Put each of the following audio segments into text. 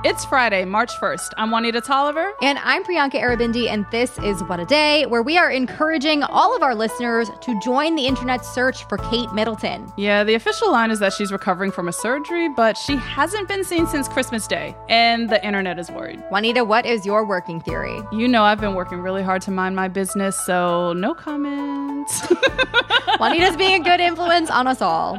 It's Friday, March 1st. I'm Juanita Tolliver. And I'm Priyanka Aribindi, and this is What a Day, where we are encouraging all of our listeners to join the internet search for Kate Middleton. Yeah, the official line is that she's recovering from a surgery, but she hasn't been seen since Christmas Day, and the internet is worried. Juanita, what is your working theory? You know I've been working really hard to mind my business, so no comments. Juanita's being a good influence on us all.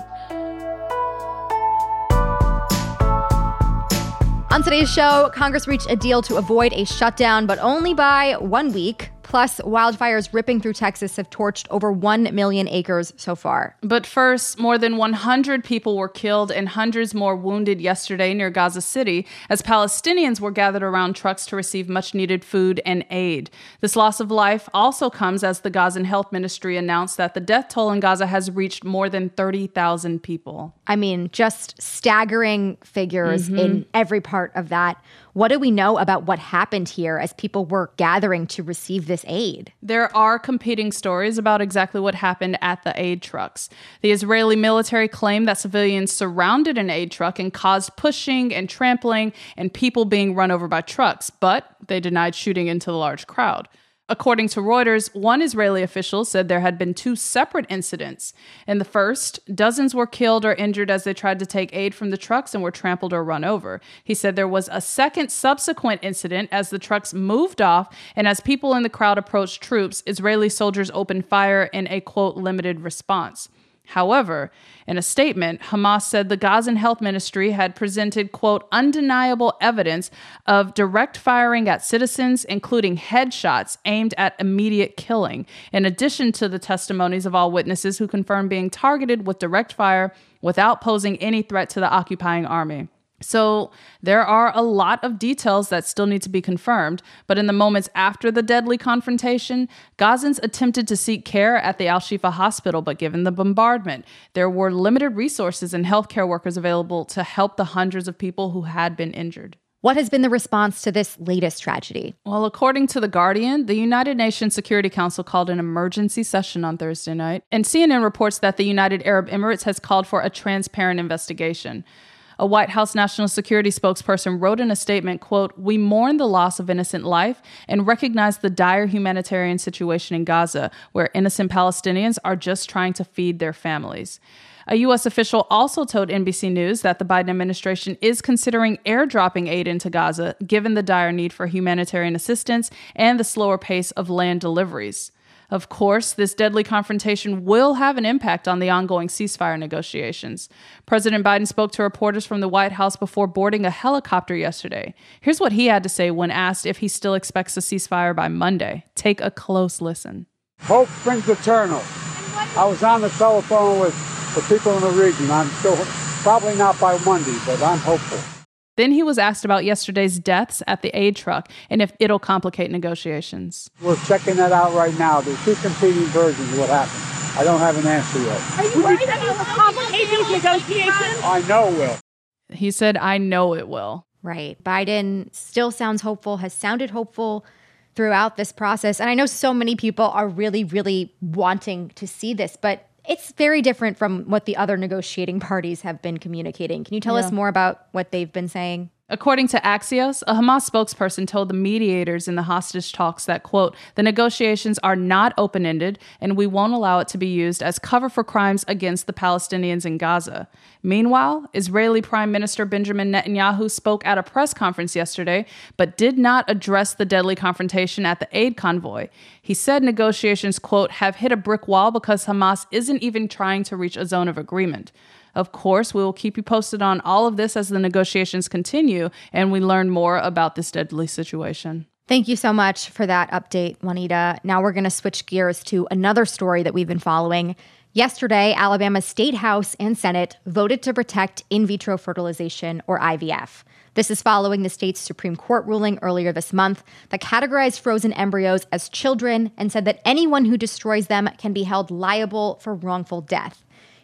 On today's show, Congress reached a deal to avoid a shutdown, but only by 1 week. Plus, wildfires ripping through Texas have torched over 1 million acres so far. But first, more than 100 people were killed and hundreds more wounded yesterday near Gaza City as Palestinians were gathered around trucks to receive much-needed food and aid. This loss of life also comes as the Gazan Health Ministry announced that the death toll in Gaza has reached more than 30,000 people. I mean, just staggering figures in every part of that. What do we know about what happened here as people were gathering to receive this aid? There are competing stories about exactly what happened at the aid trucks. The Israeli military claimed that civilians surrounded an aid truck and caused pushing and trampling and people being run over by trucks, but they denied shooting into the large crowd. According to Reuters, one Israeli official said there had been 2 separate incidents. In the first, dozens were killed or injured as they tried to take aid from the trucks and were trampled or run over. He said there was a second subsequent incident as the trucks moved off, and as people in the crowd approached troops, Israeli soldiers opened fire in a, quote, limited response. However, in a statement, Hamas said the Gazan Health Ministry had presented, quote, undeniable evidence of direct firing at citizens, including headshots aimed at immediate killing, in addition to the testimonies of all witnesses who confirmed being targeted with direct fire without posing any threat to the occupying army. So there are a lot of details that still need to be confirmed, but in the moments after the deadly confrontation, Gazans attempted to seek care at the Al-Shifa hospital, but given the bombardment, there were limited resources and healthcare workers available to help the hundreds of people who had been injured. What has been the response to this latest tragedy? Well, according to The Guardian, the United Nations Security Council called an emergency session on Thursday night, and CNN reports that the United Arab Emirates has called for a transparent investigation. A White House national security spokesperson wrote in a statement, quote, "We mourn the loss of innocent life and recognize the dire humanitarian situation in Gaza, where innocent Palestinians are just trying to feed their families." A U.S. official also told NBC News that the Biden administration is considering airdropping aid into Gaza, given the dire need for humanitarian assistance and the slower pace of land deliveries. Of course, this deadly confrontation will have an impact on the ongoing ceasefire negotiations. President Biden spoke to reporters from the White House before boarding a helicopter yesterday. Here's what he had to say when asked if he still expects a ceasefire by Monday. Take a close listen. Hope springs eternal. I was on the telephone with people in the region. I'm still, probably not by Monday, but I'm hopeful. Then he was asked about yesterday's deaths at the aid truck and if it'll complicate negotiations. We're checking that out right now. There's 2 competing versions of what happened. I don't have an answer yet. Are you worried that it will complicate these negotiations? I know it will. He said, "I know it will." Right. Biden still sounds hopeful, has sounded hopeful throughout this process. And I know so many people are really, really wanting to see this, but it's very different from what the other negotiating parties have been communicating. Can you tell us more about what they've been saying? According to Axios, a Hamas spokesperson told the mediators in the hostage talks that, quote, "the negotiations are not open-ended and we won't allow it to be used as cover for crimes against the Palestinians in Gaza." Meanwhile, Israeli Prime Minister Benjamin Netanyahu spoke at a press conference yesterday, but did not address the deadly confrontation at the aid convoy. He said negotiations, quote, "have hit a brick wall because Hamas isn't even trying to reach a zone of agreement." Of course, we will keep you posted on all of this as the negotiations continue and we learn more about this deadly situation. Thank you so much for that update, Juanita. Now we're going to switch gears to another story that we've been following. Yesterday, Alabama's State House and Senate voted to protect in vitro fertilization, or IVF. This is following the state's Supreme Court ruling earlier this month that categorized frozen embryos as children and said that anyone who destroys them can be held liable for wrongful death.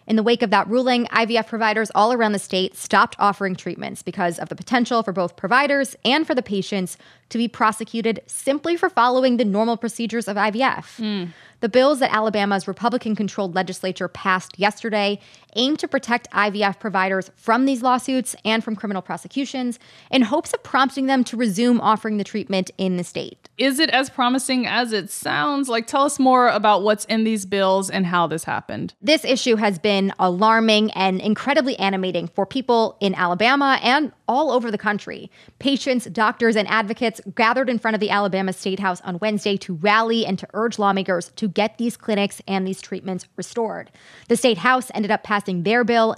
In the wake of that ruling, IVF providers all around the state stopped offering treatments because of the potential for both providers and for the patients to be prosecuted simply for following the normal procedures of IVF. The bills that Alabama's Republican-controlled legislature passed yesterday aim to protect IVF providers from these lawsuits and from criminal prosecutions in hopes of prompting them to resume offering the treatment in the state. Is it as promising as it sounds? Tell us more about what's in these bills and how this happened. This issue has been alarming and incredibly animating for people in Alabama and all over the country. Patients, doctors, and advocates gathered in front of the Alabama State House on Wednesday to rally and to urge lawmakers to get these clinics and these treatments restored. The State House ended up passing their bill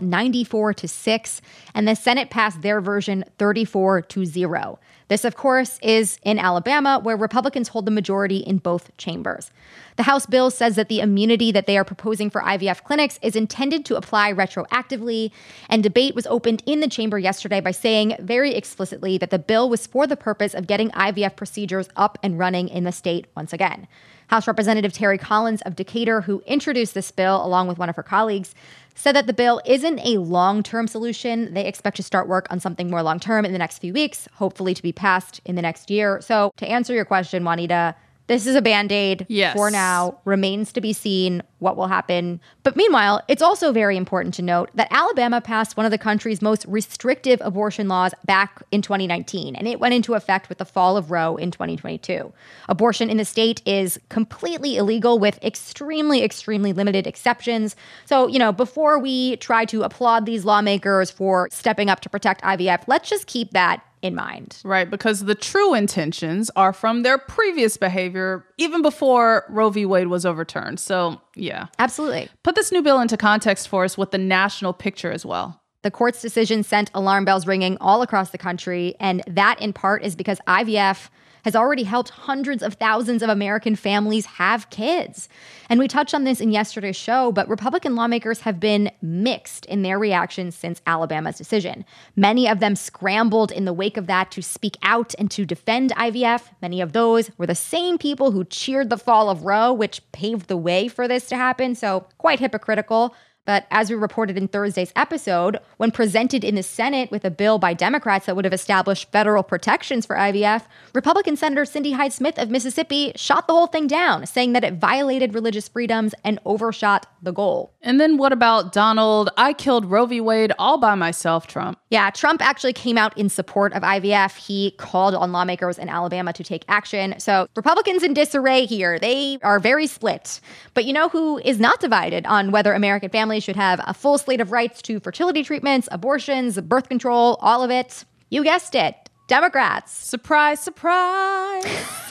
94-6, and the Senate passed their version 34-0. This, of course, is in Alabama, where Republicans hold the majority in both chambers. The House bill says that the immunity that they are proposing for IVF clinics is intended to apply retroactively, and debate was opened in the chamber yesterday by saying very explicitly that the bill was for the purpose of getting IVF procedures up and running in the state once again. House Representative Terry Collins of Decatur, who introduced this bill along with one of her colleagues, said that the bill isn't a long-term solution. They expect to start work on something more long-term in the next few weeks, hopefully to be passed in the next year. So to answer your question, Juanita, this is a Band-Aid for now. Remains to be seen what will happen. But meanwhile, it's also very important to note that Alabama passed one of the country's most restrictive abortion laws back in 2019, and it went into effect with the fall of Roe in 2022. Abortion in the state is completely illegal with extremely, extremely limited exceptions. So, before we try to applaud these lawmakers for stepping up to protect IVF, let's just keep that in mind. Right, because the true intentions are from their previous behavior, even before Roe v. Wade was overturned. So, yeah. Absolutely. Put this new bill into context for us with the national picture as well. The court's decision sent alarm bells ringing all across the country, and that in part is because IVF has already helped hundreds of thousands of American families have kids. And we touched on this in yesterday's show, but Republican lawmakers have been mixed in their reactions since Alabama's decision. Many of them scrambled in the wake of that to speak out and to defend IVF. Many of those were the same people who cheered the fall of Roe, which paved the way for this to happen, so quite hypocritical. But as we reported in Thursday's episode, when presented in the Senate with a bill by Democrats that would have established federal protections for IVF, Republican Senator Cindy Hyde-Smith of Mississippi shot the whole thing down, saying that it violated religious freedoms and overshot the goal. And then what about Donald, I killed Roe v. Wade all by myself, Trump? Yeah, Trump actually came out in support of IVF. He called on lawmakers in Alabama to take action. So Republicans in disarray here. They are very split. But you know who is not divided on whether American families should have a full slate of rights to fertility treatments, abortions, birth control, all of it? You guessed it. Democrats. Surprise, surprise.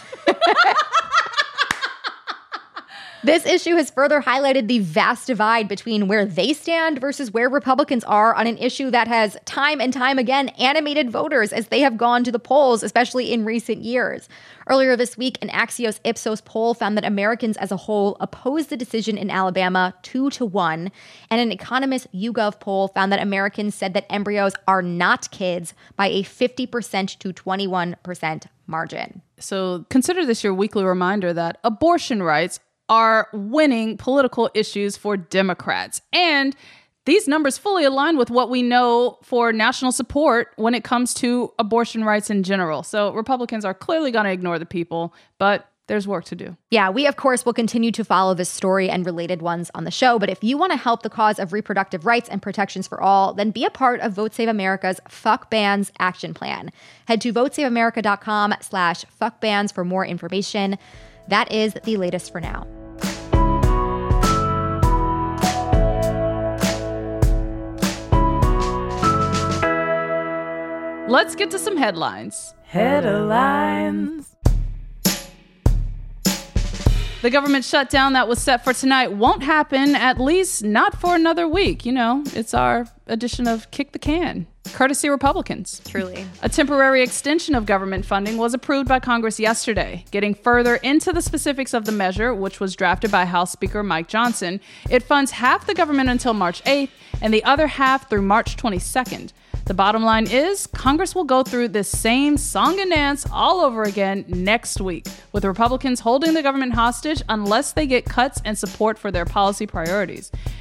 This issue has further highlighted the vast divide between where they stand versus where Republicans are on an issue that has time and time again animated voters as they have gone to the polls, especially in recent years. Earlier this week, an Axios Ipsos poll found that Americans as a whole opposed the decision in Alabama 2-1, and an Economist YouGov poll found that Americans said that embryos are not kids by a 50% to 21% margin. So consider this your weekly reminder that abortion rights are winning political issues for Democrats. And these numbers fully align with what we know for national support when it comes to abortion rights in general. So Republicans are clearly going to ignore the people, but there's work to do. Yeah, we, of course, will continue to follow this story and related ones on the show. But if you want to help the cause of reproductive rights and protections for all, then be a part of Vote Save America's Fuck Bans Action Plan. Head to votesaveamerica.com/fuckbans for more information. That is the latest for now. Let's get to some headlines. Headlines. The government shutdown that was set for tonight won't happen, at least not for another week. You know, it's our edition of Kick the Can, courtesy Republicans. Truly. A temporary extension of government funding was approved by Congress yesterday. Getting further into the specifics of the measure, which was drafted by House Speaker Mike Johnson, it funds half the government until March 8th and the other half through March 22nd. The bottom line is Congress will go through this same song and dance all over again next week, with Republicans holding the government hostage unless they get cuts and support for their policy priorities.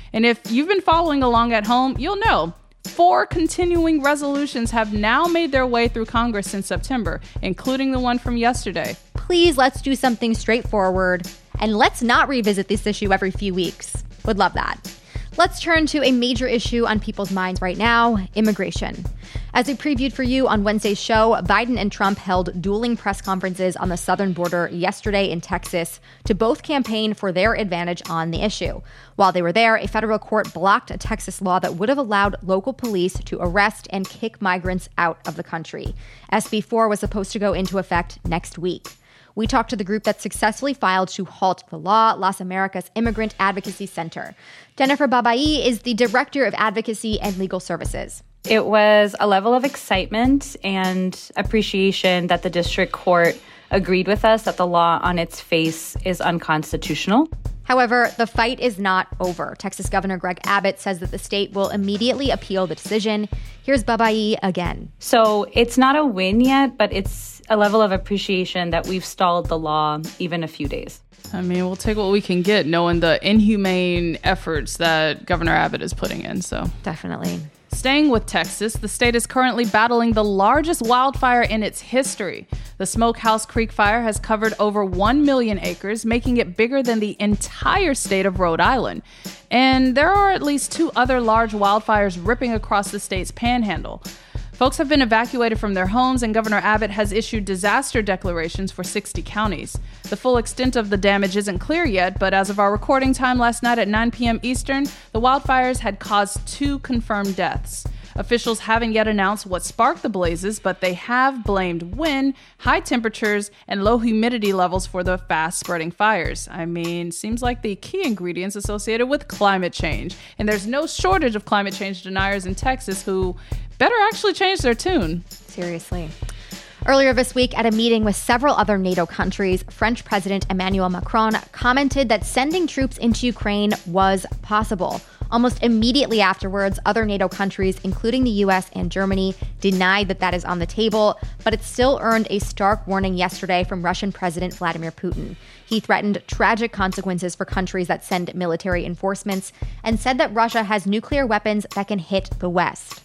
And if you've been following along at home, you'll know 4 continuing resolutions have now made their way through Congress since September, including the one from yesterday. Please, let's do something straightforward, and let's not revisit this issue every few weeks. Would love that. Let's turn to a major issue on people's minds right now, immigration. As we previewed for you on Wednesday's show, Biden and Trump held dueling press conferences on the southern border yesterday in Texas to both campaign for their advantage on the issue. While they were there, a federal court blocked a Texas law that would have allowed local police to arrest and kick migrants out of the country. SB 4 was supposed to go into effect next week. We talked to the group that successfully filed to halt the law, Las Americas Immigrant Advocacy Center. Jennifer Babai is the Director of Advocacy and Legal Services. It was a level of excitement and appreciation that the district court agreed with us that the law on its face is unconstitutional. However, the fight is not over. Texas Governor Greg Abbott says that the state will immediately appeal the decision. Here's Babai again. So it's not a win yet, but it's a level of appreciation that we've stalled the law even a few days. I mean, we'll take what we can get, knowing the inhumane efforts that Governor Abbott is putting in. So definitely. Staying with Texas, the state is currently battling the largest wildfire in its history. The Smokehouse Creek fire has covered over 1 million acres, making it bigger than the entire state of Rhode Island. And there are at least 2 other large wildfires ripping across the state's panhandle. Folks have been evacuated from their homes, and Governor Abbott has issued disaster declarations for 60 counties. The full extent of the damage isn't clear yet, but as of our recording time last night at 9 p.m. Eastern, the wildfires had caused 2 confirmed deaths. Officials haven't yet announced what sparked the blazes, but they have blamed wind, high temperatures, and low humidity levels for the fast-spreading fires. I mean, seems like the key ingredients associated with climate change. And there's no shortage of climate change deniers in Texas who better actually change their tune. Seriously. Earlier this week, at a meeting with several other NATO countries, French President Emmanuel Macron commented that sending troops into Ukraine was possible. Almost immediately afterwards, other NATO countries, including the U.S. and Germany, denied that is on the table, but it still earned a stark warning yesterday from Russian President Vladimir Putin. He threatened tragic consequences for countries that send military enforcements and said that Russia has nuclear weapons that can hit the West.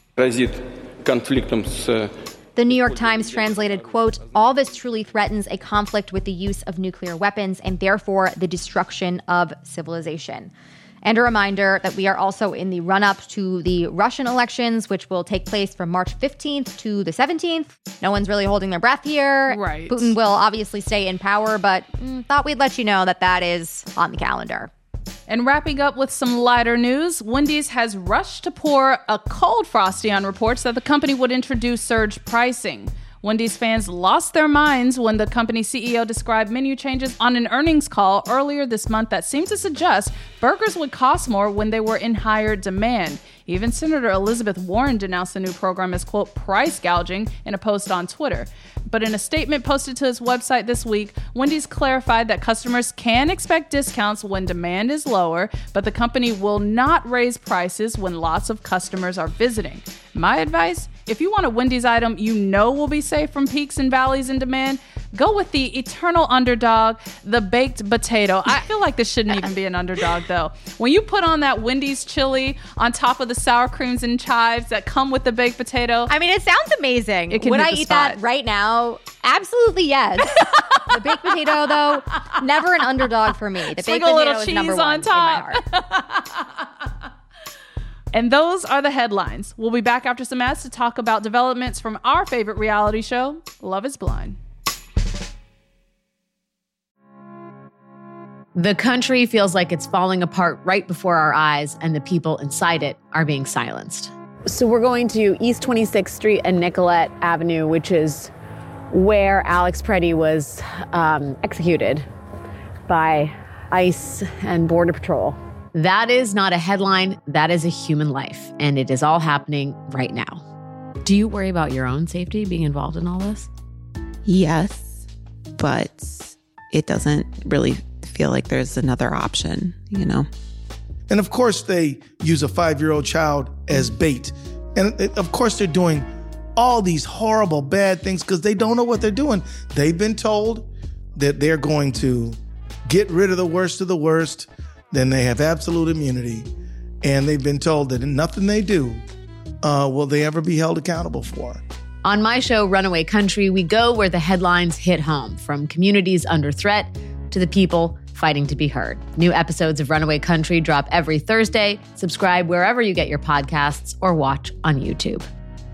The New York Times translated, quote, "All this truly threatens a conflict with the use of nuclear weapons and therefore the destruction of civilization." And a reminder that we are also in the run-up to the Russian elections, which will take place from March 15th to the 17th. No one's really holding their breath here. Right. Putin will obviously stay in power, but thought we'd let you know that is on the calendar. And wrapping up with some lighter news, Wendy's has rushed to pour a cold Frosty on reports that the company would introduce surge pricing. Wendy's fans lost their minds when the company CEO described menu changes on an earnings call earlier this month that seemed to suggest burgers would cost more when they were in higher demand. Even Senator Elizabeth Warren denounced the new program as, quote, price gouging in a post on Twitter. But in a statement posted to its website this week, Wendy's clarified that customers can expect discounts when demand is lower, but the company will not raise prices when lots of customers are visiting. My advice? If you want a Wendy's item you know will be safe from peaks and valleys in demand, go with the eternal underdog, the baked potato. I feel like this shouldn't even be an underdog, though. When you put on that Wendy's chili on top of the sour creams and chives that come with the baked potato. I mean, it sounds amazing. Would I eat that right now? Absolutely, yes. The baked potato, though, never an underdog for me. The baked potato is number one in my heart. And those are the headlines. We'll be back after some ads to talk about developments from our favorite reality show, Love is Blind. The country feels like it's falling apart right before our eyes, and the people inside it are being silenced. So we're going to East 26th Street and Nicollet Avenue, which is where Alex Preddy was executed by ICE and Border Patrol. That is not a headline. That is a human life, and it is all happening right now. Do you worry about your own safety being involved in all this? Yes, but it doesn't really feel like there's another option, you know? And of course, they use a 5-year-old child as bait. And of course, they're doing all these horrible, bad things because they don't know what they're doing. They've been told that they're going to get rid of the worst, then they have absolute immunity. and they've been told that nothing they do will they ever be held accountable for. On my show, Runaway Country, we go where the headlines hit home, from communities under threat to the people fighting to be heard. New episodes of Runaway Country drop every Thursday. Subscribe wherever you get your podcasts or watch on YouTube.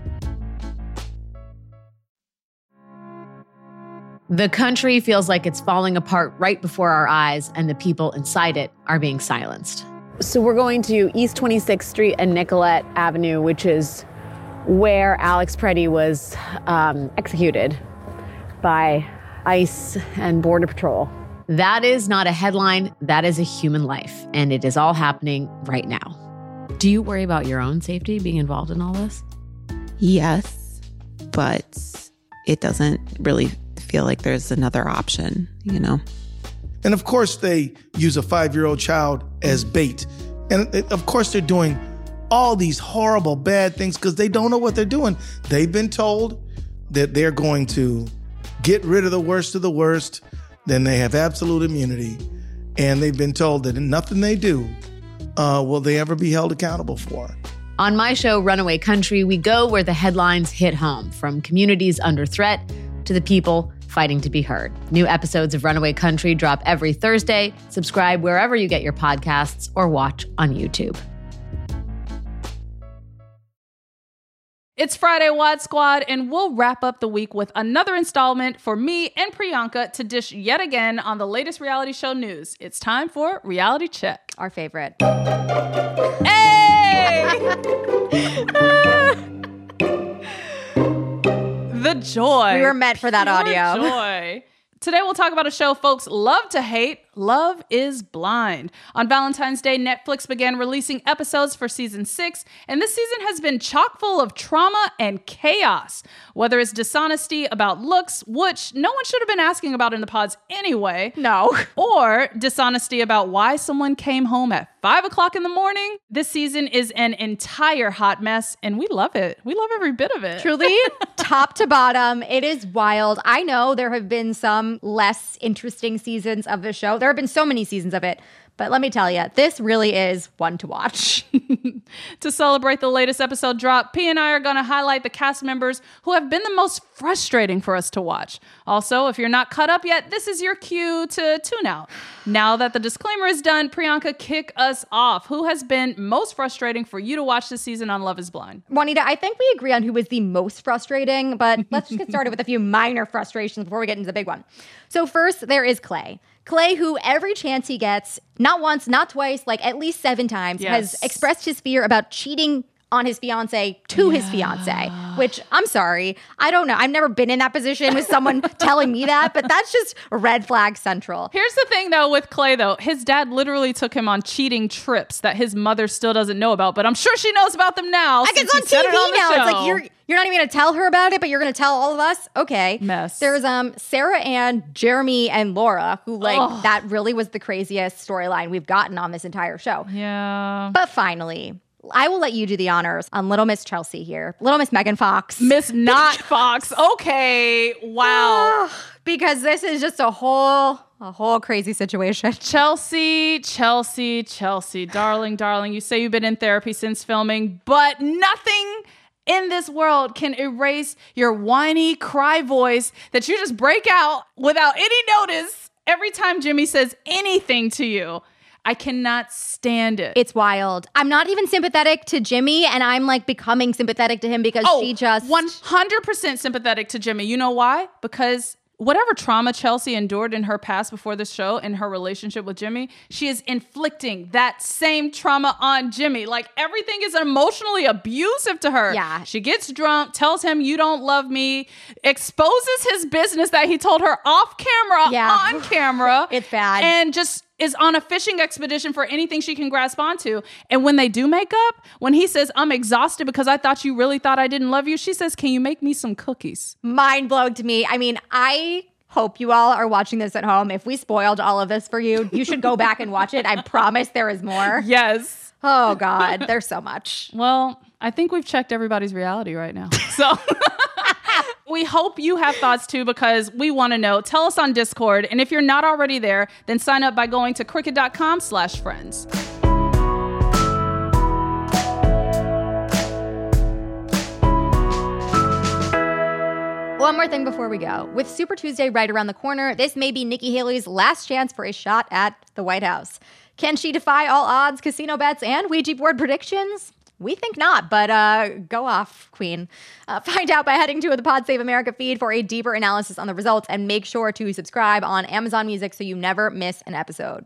The country feels like it's falling apart right before our eyes, and the people inside it are being silenced. So we're going to East 26th Street and Nicollet Avenue, which is where Alex Preddy was executed by ICE and Border Patrol. That is not a headline. That is a human life, and it is all happening right now. Do you worry about your own safety being involved in all this? Yes, but it doesn't really feel like there's another option, you know? And of course, they use a 5-year-old child as bait. And of course, they're doing all these horrible, bad things because they don't know what they're doing. They've been told that they're going to get rid of the worst of the worst, then they have absolute immunity. And they've been told that nothing they do will they ever be held accountable for. On my show, Runaway Country, we go where the headlines hit home, from communities under threat to the people fighting to be heard. New episodes of Runaway Country drop every Thursday. Subscribe wherever you get your podcasts or watch on YouTube. It's Friday, Wad Squad, and we'll wrap up the week with another installment for me and Priyanka to dish yet again on the latest reality show news. It's time for Reality Check. Our favorite. Hey! The joy. We were meant for that Pure audio. Joy. Today we'll talk about a show folks love to hate, Love is Blind. On Valentine's Day, Netflix began releasing episodes for season 6, and this season has been chock full of trauma and chaos. Whether it's dishonesty about looks, which no one should have been asking about in the pods anyway. No. Or dishonesty about why someone came home at 5 o'clock in the morning. This season is an entire hot mess, and we love it. We love every bit of it. Truly, top to bottom, it is wild. I know there have been some less interesting seasons of the show. There have been so many seasons of it, but let me tell you, this really is one to watch. To celebrate the latest episode drop, P and I are going to highlight the cast members who have been the most frustrating for us to watch. Also, if you're not caught up yet, this is your cue to tune out. Now that the disclaimer is done, Priyanka, kick us off. Who has been most frustrating for you to watch this season on Love is Blind? Juanita, I think we agree on who was the most frustrating, but let's just get started with a few minor frustrations before we get into the big one. So first, there is Clay. Clay, who every chance he gets, not once, not twice, like at least 7 times, has expressed his fear about cheating on his fiance to his fiance, which I'm sorry. I don't know. I've never been in that position with someone telling me that, but that's just red flag central. Here's the thing, though, with Clay, though. His dad literally took him on cheating trips that his mother still doesn't know about, but I'm sure she knows about them now. Like it's on TV now. It's like you're not even going to tell her about it, but you're going to tell all of us? Okay. Mess. There's Sarah and Jeremy and Laura, who that really was the craziest storyline we've gotten on this entire show. Yeah. But finally, I will let you do the honors on Little Miss Chelsea here. Little Miss Megan Fox. Miss Not Fox. Okay. Wow. Because this is just a whole crazy situation. Chelsea. Darling. You say you've been in therapy since filming, but nothing in this world can erase your whiny cry voice that you just break out without any notice every time Jimmy says anything to you. I cannot stand it. It's wild. I'm not even sympathetic to Jimmy, and I'm like becoming sympathetic to him because she just 100% sympathetic to Jimmy. You know why? Because whatever trauma Chelsea endured in her past before this show and her relationship with Jimmy, she is inflicting that same trauma on Jimmy. Like everything is emotionally abusive to her. Yeah. She gets drunk, tells him you don't love me, exposes his business that he told her off camera, on camera. It's bad. And just is on a fishing expedition for anything she can grasp onto. And when they do make up, when he says, I'm exhausted because I thought you really thought I didn't love you, she says, can you make me some cookies? Mind blown to me. I mean, I hope you all are watching this at home. If we spoiled all of this for you, you should go back and watch it. I promise there is more. Yes. Oh, God. There's so much. Well, I think we've checked everybody's reality right now. So we hope you have thoughts too, because we want to know. Tell us on Discord. And if you're not already there, then sign up by going to cricket.com/friends. One more thing before we go. With Super Tuesday right around the corner, this may be Nikki Haley's last chance for a shot at the White House. Can she defy all odds, casino bets, and Ouija board predictions? We think not, but go off, Queen. Find out by heading to the Pod Save America feed for a deeper analysis on the results, and make sure to subscribe on Amazon Music so you never miss an episode.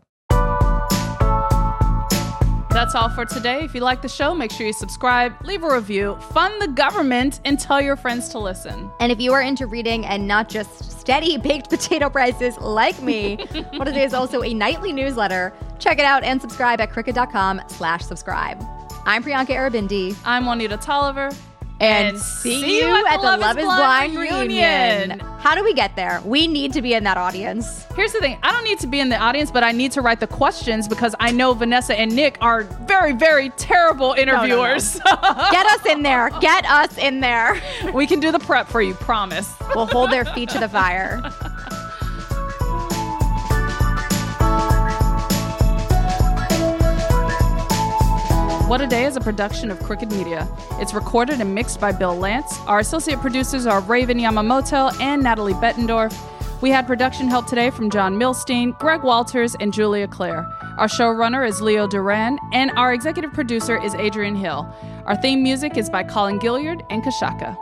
That's all for today. If you like the show, make sure you subscribe, leave a review, fund the government, and tell your friends to listen. And if you are into reading and not just steady baked potato prices like me, what it is also a nightly newsletter. Check it out and subscribe at crooked.com/subscribe. I'm Priyanka Arabindi. I'm Juanita Tolliver. And see you at the Love is Blind reunion. How do we get there? We need to be in that audience. Here's the thing. I don't need to be in the audience, but I need to write the questions because I know Vanessa and Nick are very, very terrible interviewers. No. Get us in there. Get us in there. We can do the prep for you, promise. We'll hold their feet to the fire. What a Day is a production of Crooked Media. It's recorded and mixed by Bill Lance. Our associate producers are Raven Yamamoto and Natalie Bettendorf. We had production help today from John Milstein, Greg Walters, and Julia Clare. Our showrunner is Leo Duran, and our executive producer is Adrian Hill. Our theme music is by Colin Gilliard and Kashaka.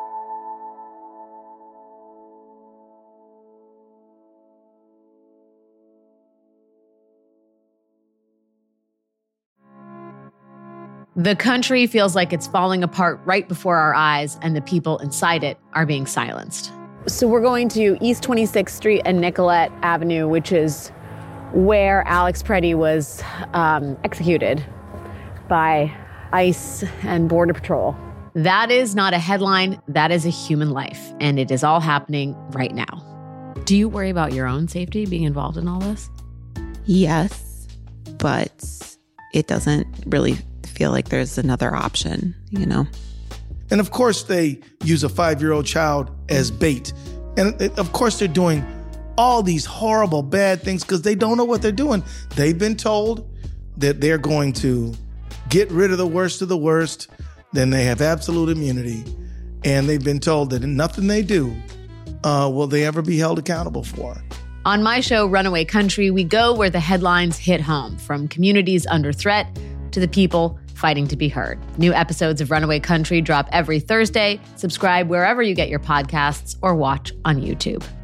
The country feels like it's falling apart right before our eyes, and the people inside it are being silenced. So we're going to East 26th Street and Nicollet Avenue, which is where Alex Preddy was executed by ICE and Border Patrol. That is not a headline. That is a human life, and it is all happening right now. Do you worry about your own safety being involved in all this? Yes, but it doesn't really feel like there's another option, you know? And of course, they use a 5-year-old child as bait. And of course, they're doing all these horrible, bad things because they don't know what they're doing. They've been told that they're going to get rid of the worst, then they have absolute immunity. And they've been told that nothing they do will they ever be held accountable for. On my show, Runaway Country, we go where the headlines hit home, from communities under threat to the people fighting to be heard. New episodes of Runaway Country drop every Thursday. Subscribe wherever you get your podcasts or watch on YouTube.